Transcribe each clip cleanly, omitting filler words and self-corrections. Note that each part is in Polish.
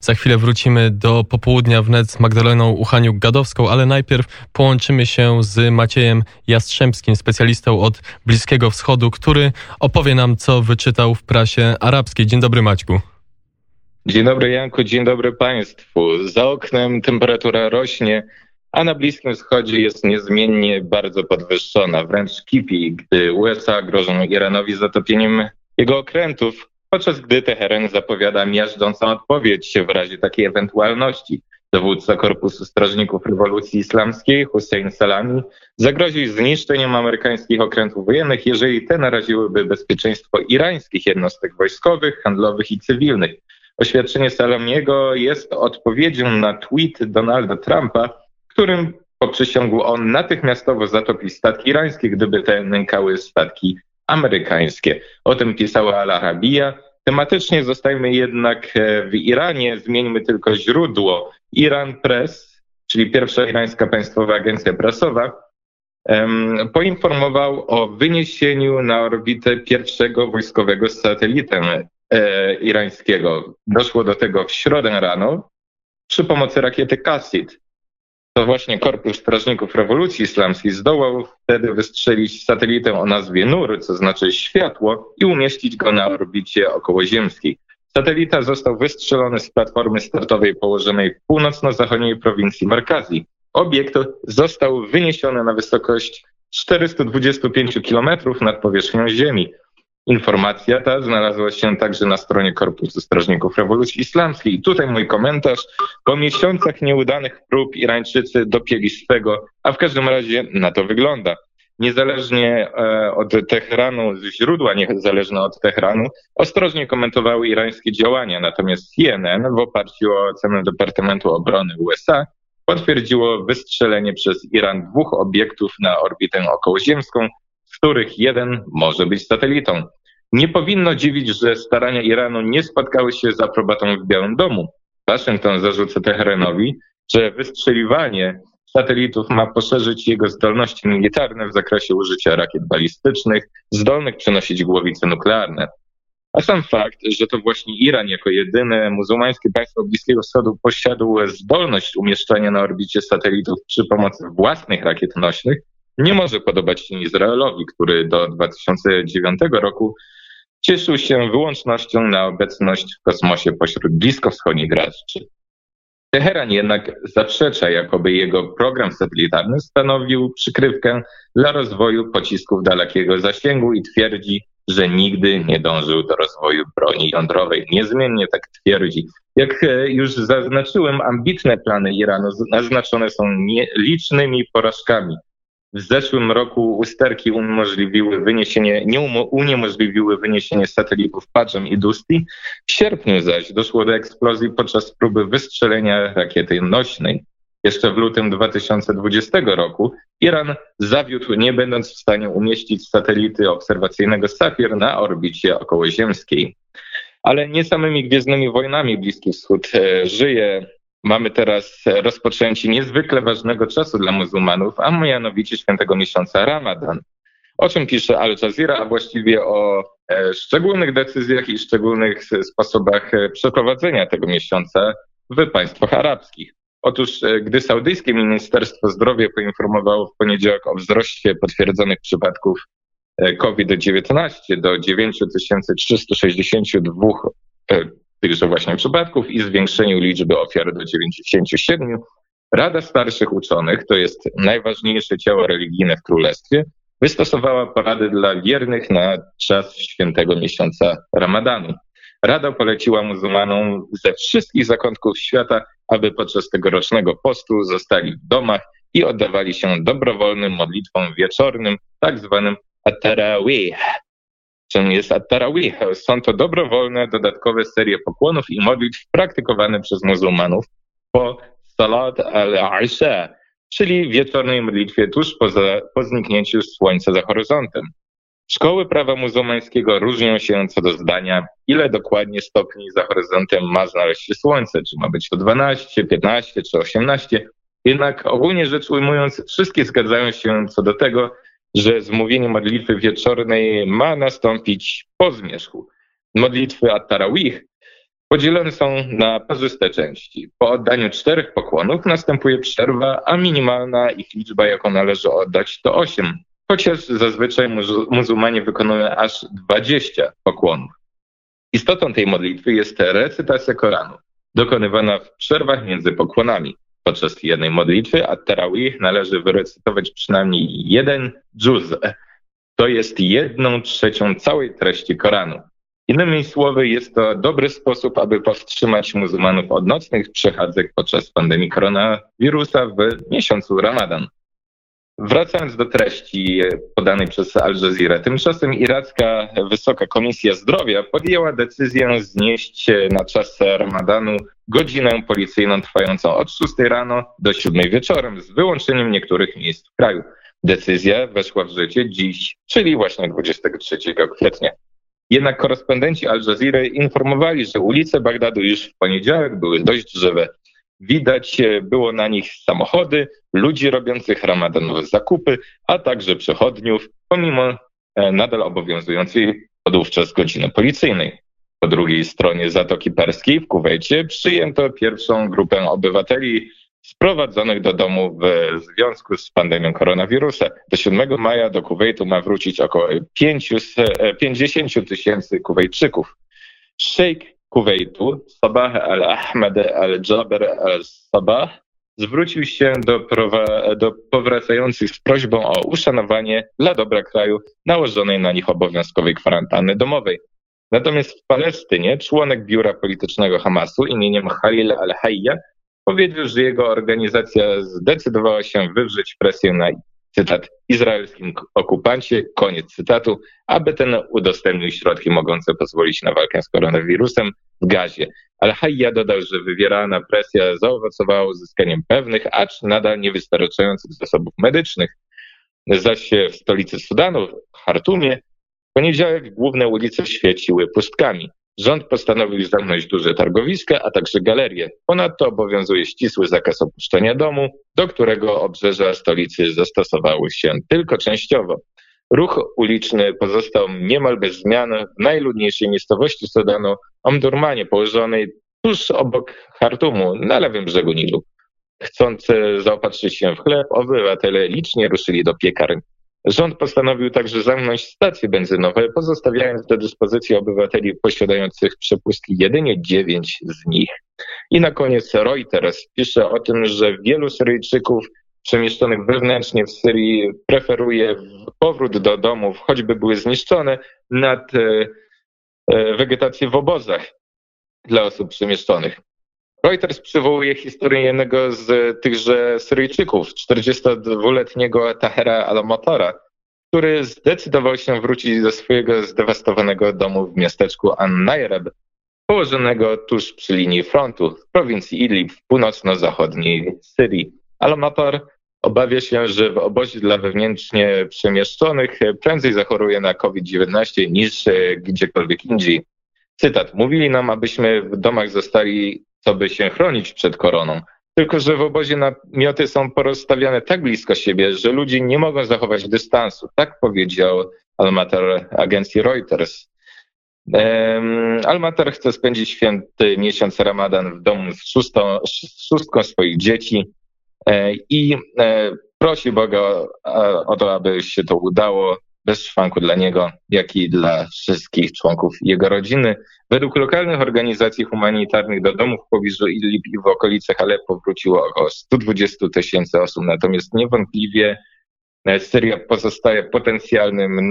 Za chwilę wrócimy do popołudnia wnet z Magdaleną Uchaniuk-Gadowską, ale najpierw połączymy się z Maciejem Jastrzębskim, specjalistą od Bliskiego Wschodu, który opowie nam, co wyczytał w prasie arabskiej. Dzień dobry, Maćku. Dzień dobry, Janku, dzień dobry Państwu. Za oknem temperatura rośnie, a na Bliskim Wschodzie jest niezmiennie bardzo podwyższona. Wręcz kipi, gdy USA grożą Iranowi zatopieniem jego okrętów, podczas gdy Teheran zapowiada miażdżącą odpowiedź w razie takiej ewentualności. Dowódca Korpusu Strażników Rewolucji Islamskiej Hussein Salami zagroził zniszczeniem amerykańskich okrętów wojennych, jeżeli te naraziłyby bezpieczeństwo irańskich jednostek wojskowych, handlowych i cywilnych. Oświadczenie Salamiego jest odpowiedzią na tweet Donalda Trumpa, którym poprzysiągł on natychmiastowo zatopić statki irańskie, gdyby te nękały statki amerykańskie. O tym pisała Al Arabiya. Tematycznie zostajmy jednak w Iranie, zmieńmy tylko źródło. Iran Press, czyli pierwsza irańska państwowa agencja prasowa, poinformował o wyniesieniu na orbitę pierwszego wojskowego satelitę irańskiego. Doszło do tego w środę rano przy pomocy rakiety Qasid. To właśnie Korpus Strażników Rewolucji Islamskiej zdołał wtedy wystrzelić satelitę o nazwie Nur, co znaczy światło, i umieścić go na orbicie okołoziemskiej. Satelita został wystrzelony z platformy startowej położonej w północno-zachodniej prowincji Markazi. Obiekt został wyniesiony na wysokość 425 km nad powierzchnią Ziemi. Informacja ta znalazła się także na stronie Korpusu Strażników Rewolucji Islamskiej. I tutaj mój komentarz. Po miesiącach nieudanych prób Irańczycy dopięli swego, a w każdym razie na to wygląda. Niezależnie od Teheranu, źródła niezależne od Teheranu, ostrożnie komentowały irańskie działania. Natomiast CNN w oparciu o ocenę Departamentu Obrony USA potwierdziło wystrzelenie przez Iran 2 obiektów na orbitę okołoziemską, z których jeden może być satelitą. Nie powinno dziwić, że starania Iranu nie spotkały się z aprobatą w Białym Domu. Waszyngton zarzuca Teheranowi, że wystrzeliwanie satelitów ma poszerzyć jego zdolności militarne w zakresie użycia rakiet balistycznych, zdolnych przenosić głowice nuklearne. A sam fakt, że to właśnie Iran jako jedyne muzułmańskie państwo Bliskiego Wschodu posiadł zdolność umieszczania na orbicie satelitów przy pomocy własnych rakiet nośnych, nie może podobać się Izraelowi, który do 2009 roku cieszył się wyłącznością na obecność w kosmosie pośród bliskowschodnich graczy. Teheran jednak zaprzecza, jakoby jego program satelitarny stanowił przykrywkę dla rozwoju pocisków dalekiego zasięgu i twierdzi, że nigdy nie dążył do rozwoju broni jądrowej. Niezmiennie tak twierdzi. Jak już zaznaczyłem, ambitne plany Iranu naznaczone są licznymi porażkami. W zeszłym roku usterki uniemożliwiły wyniesienie satelitów Pajem i Dusty. W sierpniu zaś doszło do eksplozji podczas próby wystrzelenia rakiety nośnej. Jeszcze w lutym 2020 roku Iran zawiódł, nie będąc w stanie umieścić satelity obserwacyjnego Safir na orbicie okołoziemskiej. Ale nie samymi gwiezdnymi wojnami Bliski Wschód żyje. Mamy teraz rozpoczęcie niezwykle ważnego czasu dla muzułmanów, a mianowicie świętego miesiąca Ramadan. O czym pisze Al Jazeera, a właściwie o szczególnych decyzjach i szczególnych sposobach przeprowadzenia tego miesiąca w państwach arabskich. Otóż, gdy saudyjskie Ministerstwo Zdrowia poinformowało w poniedziałek o wzroście potwierdzonych przypadków COVID-19 do 9362 tychże właśnie przypadków i zwiększeniu liczby ofiar do 97, Rada Starszych Uczonych, to jest najważniejsze ciało religijne w Królestwie, wystosowała porady dla wiernych na czas świętego miesiąca Ramadanu. Rada poleciła muzułmanom ze wszystkich zakątków świata, aby podczas tegorocznego postu zostali w domach i oddawali się dobrowolnym modlitwom wieczornym, tak zwanym at-tarawih. Czym jest at-tarawih? Są to dobrowolne, dodatkowe serie pokłonów i modlitw praktykowane przez muzułmanów po salat al-isha, czyli wieczornej modlitwie tuż po zniknięciu słońca za horyzontem. Szkoły prawa muzułmańskiego różnią się co do zdania, ile dokładnie stopni za horyzontem ma znaleźć się słońce, czy ma być to 12, 15 czy 18. Jednak ogólnie rzecz ujmując, wszystkie zgadzają się co do tego, że zmówienie modlitwy wieczornej ma nastąpić po zmierzchu. Modlitwy at-tarawih Podzielone są na parzyste części. Po oddaniu 4 pokłonów następuje przerwa, a minimalna ich liczba, jaką należy oddać, to 8. Chociaż zazwyczaj muzułmanie wykonują aż 20 pokłonów. Istotą tej modlitwy jest recytacja Koranu, dokonywana w przerwach między pokłonami. Podczas jednej modlitwy, at-tarawih, należy wyrecytować przynajmniej jeden dżuz, to jest 1/3 całej treści Koranu. Innymi słowy, jest to dobry sposób, aby powstrzymać muzułmanów od nocnych przechadzek podczas pandemii koronawirusa w miesiącu Ramadan. Wracając do treści podanej przez Al Jazeera, tymczasem iracka Wysoka Komisja Zdrowia podjęła decyzję znieść na czas Ramadanu godzinę policyjną trwającą od 6 rano do 7 wieczorem z wyłączeniem niektórych miejsc w kraju. Decyzja weszła w życie dziś, czyli właśnie 23 kwietnia. Jednak korespondenci Al Jazeera informowali, że ulice Bagdadu już w poniedziałek były dość żywe. Widać było na nich samochody, ludzi robiących ramadanowe zakupy, a także przechodniów, pomimo nadal obowiązującej wówczas godziny policyjnej. Po drugiej stronie Zatoki Perskiej w Kuwejcie przyjęto pierwszą grupę obywateli sprowadzonych do domu w związku z pandemią koronawirusa. Do 7 maja do Kuwejtu ma wrócić około 50 000 Kuwejczyków. Szejk Kuwejtu, Sabah al-Ahmed al-Jaber al-Sabah, zwrócił się do powracających z prośbą o uszanowanie dla dobra kraju nałożonej na nich obowiązkowej kwarantanny domowej. Natomiast w Palestynie członek biura politycznego Hamasu imieniem Khalil al-Hayya powiedział, że jego organizacja zdecydowała się wywrzeć presję na, cytat, izraelskim okupancie, koniec cytatu, aby ten udostępnił środki mogące pozwolić na walkę z koronawirusem w Gazie. Al-Hayya dodał, że wywierana presja zaowocowała uzyskaniem pewnych, acz nadal niewystarczających zasobów medycznych. Zaś w stolicy Sudanu, w Chartumie, w poniedziałek główne ulice świeciły pustkami. Rząd postanowił zamknąć duże targowiska, a także galerie. Ponadto obowiązuje ścisły zakaz opuszczania domu, do którego obrzeża stolicy zastosowały się tylko częściowo. Ruch uliczny pozostał niemal bez zmian w najludniejszej miejscowości Sudanu, Omdurmanie, położonej tuż obok Chartumu, na lewym brzegu Nilu. Chcąc zaopatrzyć się w chleb, obywatele licznie ruszyli do piekarni. Rząd postanowił także zamknąć stacje benzynowe, pozostawiając do dyspozycji obywateli posiadających przepustki jedynie 9 z nich. I na koniec Reuters pisze o tym, że wielu Syryjczyków przemieszczonych wewnętrznie w Syrii preferuje powrót do domów, choćby były zniszczone, nad wegetację w obozach dla osób przemieszczonych. Reuters przywołuje historię jednego z tychże Syryjczyków, 42-letniego Tahera al-Matara, który zdecydował się wrócić do swojego zdewastowanego domu w miasteczku An-Najrab, położonego tuż przy linii frontu w prowincji Idlib w północno-zachodniej Syrii. Al-Matar obawia się, że w obozie dla wewnętrznie przemieszczonych prędzej zachoruje na COVID-19 niż gdziekolwiek indziej. Cytat: mówili nam, abyśmy w domach zostali, co by się chronić przed koroną. Tylko że w obozie namioty są porozstawiane tak blisko siebie, że ludzie nie mogą zachować dystansu. Tak powiedział Al-Matar agencji Reuters. Al-Matar chce spędzić święty miesiąc Ramadan w domu z szóstką swoich dzieci i prosi Boga o to, aby się to udało, bez szwanku dla niego, jak i dla wszystkich członków jego rodziny. Według lokalnych organizacji humanitarnych do domów w pobliżu Idlib i w okolicach Aleppo wróciło około 120 000 osób, natomiast niewątpliwie Syria pozostaje potencjalnym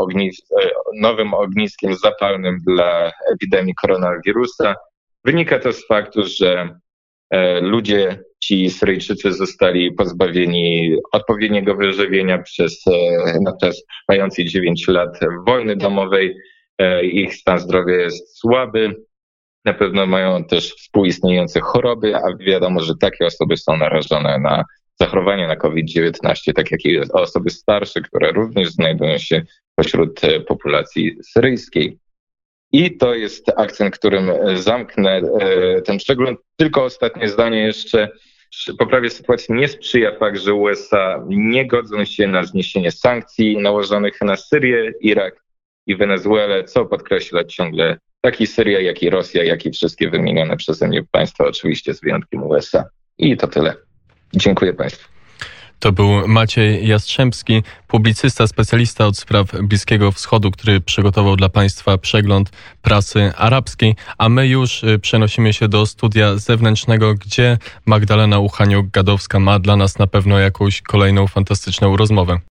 nowym ogniskiem zapalnym dla epidemii koronawirusa. Wynika to z faktu, że ludzie, ci Syryjczycy, zostali pozbawieni odpowiedniego wyżywienia przez na czas trwającej 9 lat wojny domowej. Ich stan zdrowia jest słaby. Na pewno mają też współistniejące choroby, a wiadomo, że takie osoby są narażone na zachorowanie na COVID-19, tak jak i osoby starsze, które również znajdują się pośród populacji syryjskiej. I to jest akcent, którym zamknę ten przegląd. Tylko ostatnie zdanie jeszcze. Poprawie sytuacji nie sprzyja fakt, że USA nie godzą się na zniesienie sankcji nałożonych na Syrię, Irak i Wenezuelę, co podkreśla ciągle Tak i Syria, jak i Rosja, jak i wszystkie wymienione przeze mnie państwa, oczywiście z wyjątkiem USA. I to tyle. Dziękuję Państwu. To był Maciej Jastrzębski, publicysta, specjalista od spraw Bliskiego Wschodu, który przygotował dla Państwa przegląd prasy arabskiej, a my już przenosimy się do studia zewnętrznego, gdzie Magdalena Uchaniuk-Gadowska ma dla nas na pewno jakąś kolejną fantastyczną rozmowę.